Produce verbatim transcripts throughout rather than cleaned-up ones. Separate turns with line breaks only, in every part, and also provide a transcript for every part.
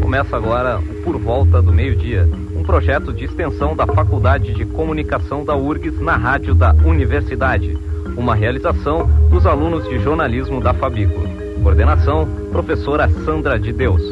Começa agora o Por Volta do Meio-Dia, um projeto de extensão da Faculdade de Comunicação da U R G S na rádio da Universidade, uma realização dos alunos de jornalismo da Fabico. Coordenação, professora Sandra de Deus.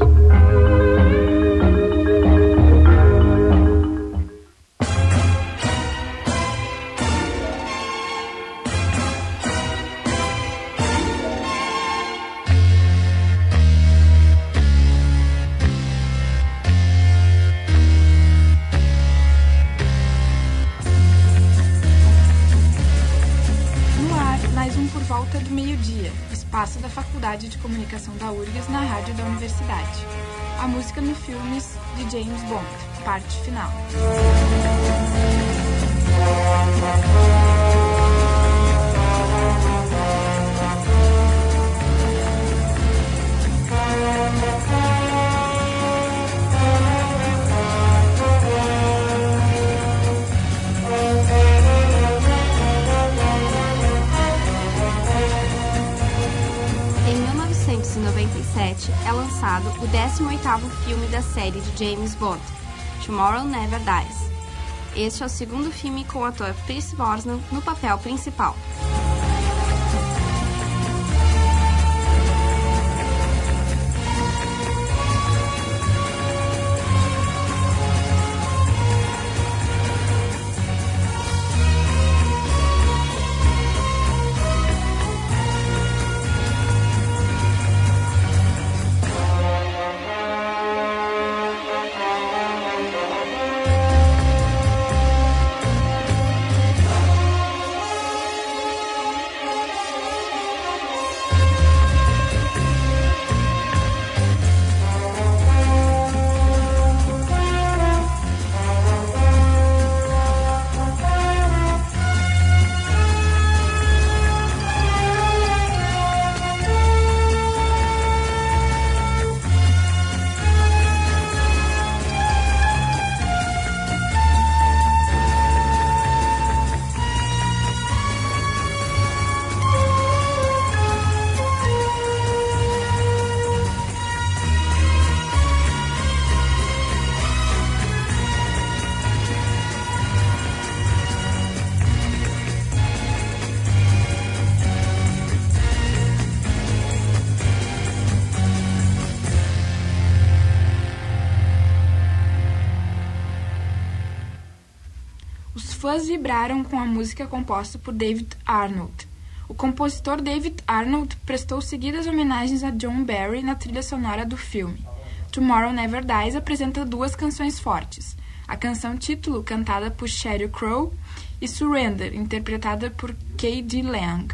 Volta do Meio-Dia, espaço da Faculdade de Comunicação da U R G S na rádio da Universidade. A música no filmes de James Bond, parte final.
Em mil novecentos e noventa e sete é lançado o décimo oitavo filme da série de James Bond, Tomorrow Never Dies. Este é o segundo filme com o ator Pierce Brosnan no papel principal.
Os fãs vibraram com a música composta por David Arnold. O compositor David Arnold prestou seguidas homenagens a John Barry na trilha sonora do filme. Tomorrow Never Dies apresenta duas canções fortes. A canção título, cantada por Sheryl Crow, e Surrender, interpretada por K D Lang.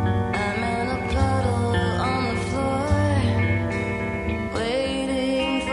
Waiting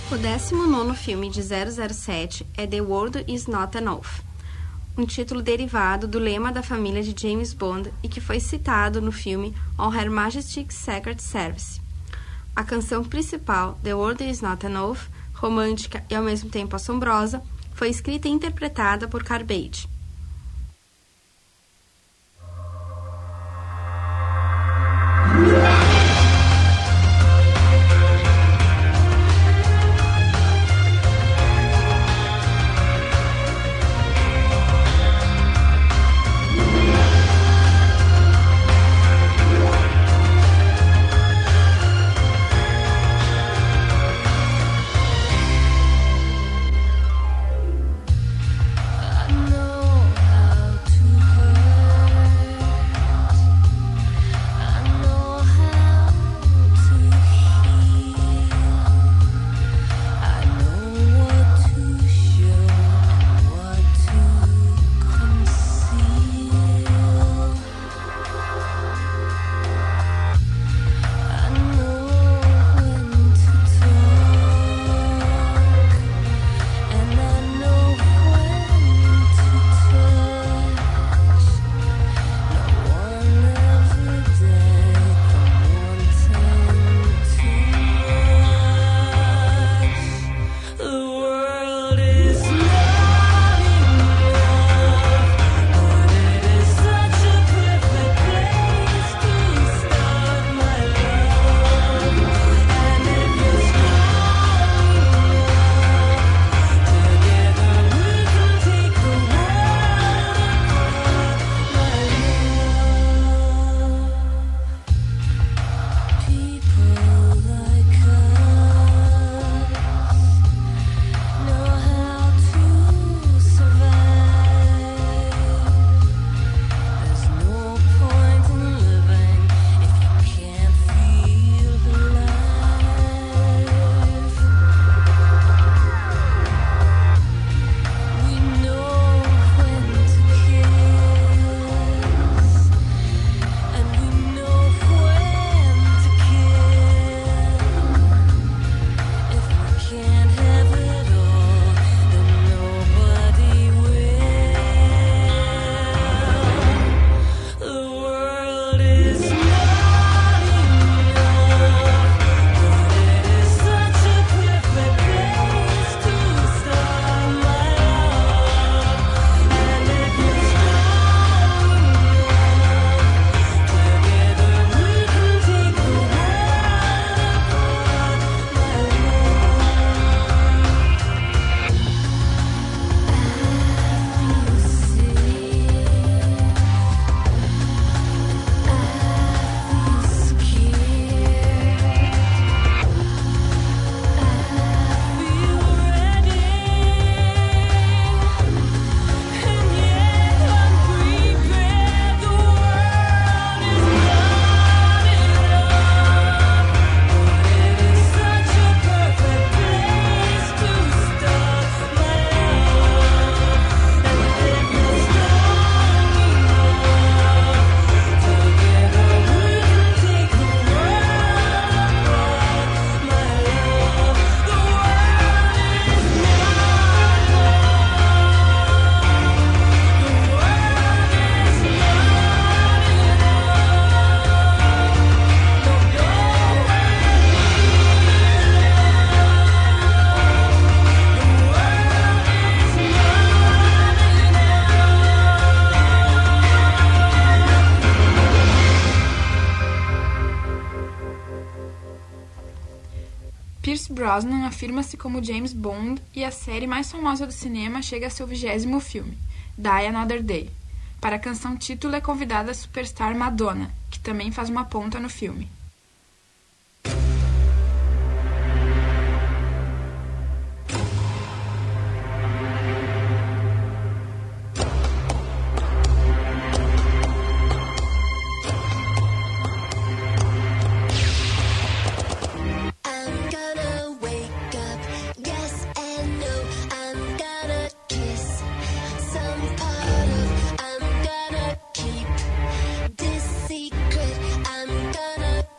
O décimo nono filme de zero zero sete é The World Is Not Enough, um título derivado do lema da família de James Bond e que foi citado no filme On Her Majesty's Secret Service. A canção principal, The World Is Not Enough, romântica e ao mesmo tempo assombrosa, foi escrita e interpretada por Carbage.
Pierce Brosnan afirma-se como James Bond e a série mais famosa do cinema chega a seu vigésimo filme, Die Another Day. Para a canção título é convidada a superstar Madonna, que também faz uma ponta no filme.
Secret, I'm gonna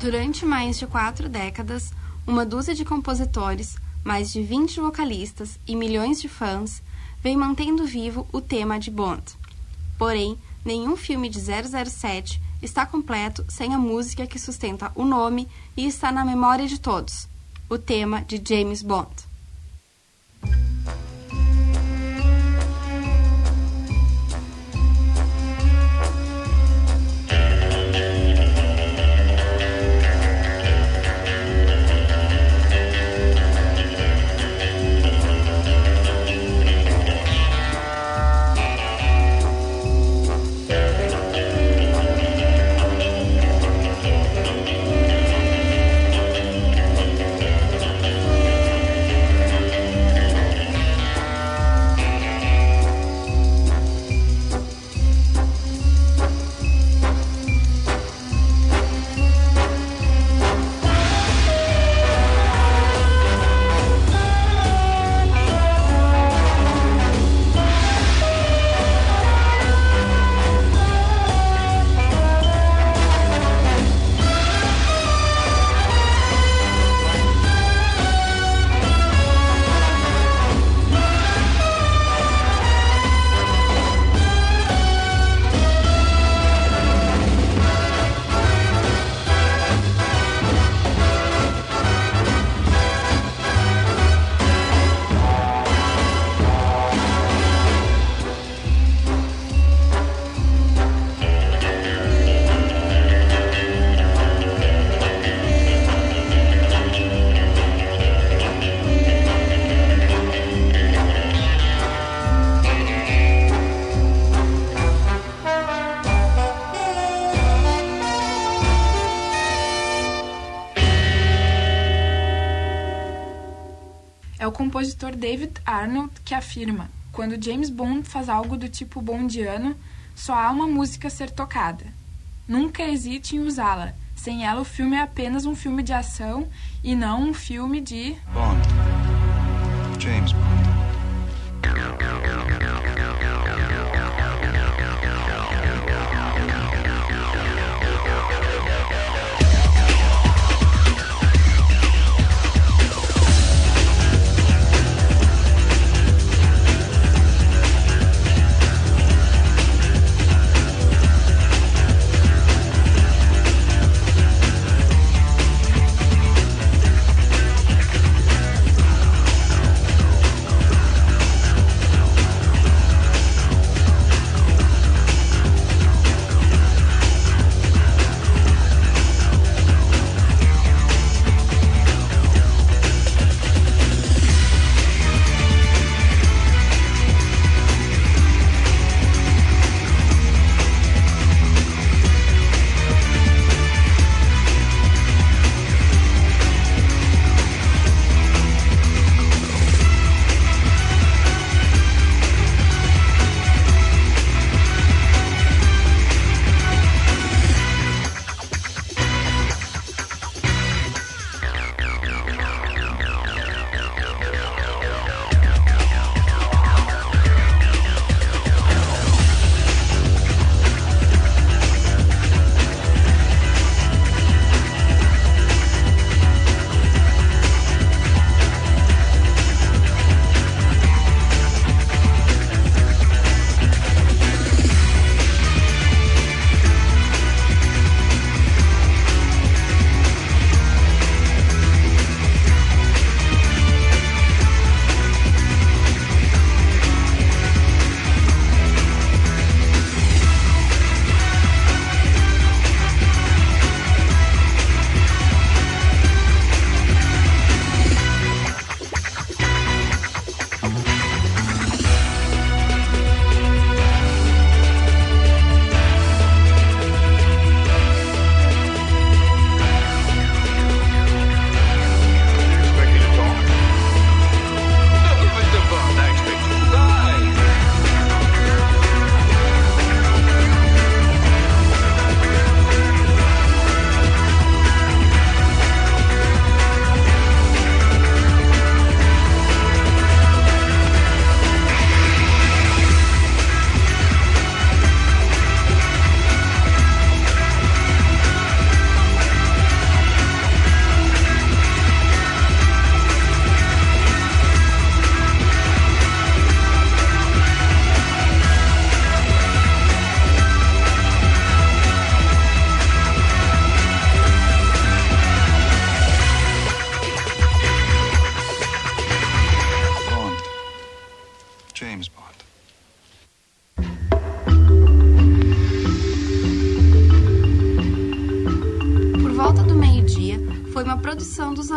Durante mais de quatro décadas, uma dúzia de compositores, mais de vinte vocalistas e milhões de fãs vem mantendo vivo o tema de Bond. Porém, nenhum filme de zero zero sete está completo sem a música que sustenta o nome e está na memória de todos, o tema de James Bond.
É o compositor David Arnold que afirma: quando James Bond faz algo do tipo bondiano, só há uma música a ser tocada. Nunca hesite em usá-la. Sem ela, o filme é apenas um filme de ação e não um filme de...
Bond. James Bond.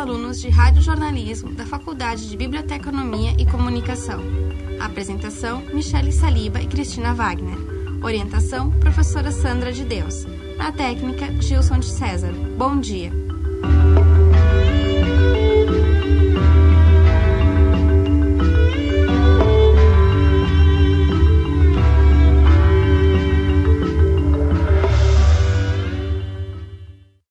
alunos de radiojornalismo da Faculdade de Biblioteconomia e Comunicação. Apresentação, Michele Saliba e Cristina Wagner. Orientação, professora Sandra de Deus. Na técnica, Gilson de César. Bom dia!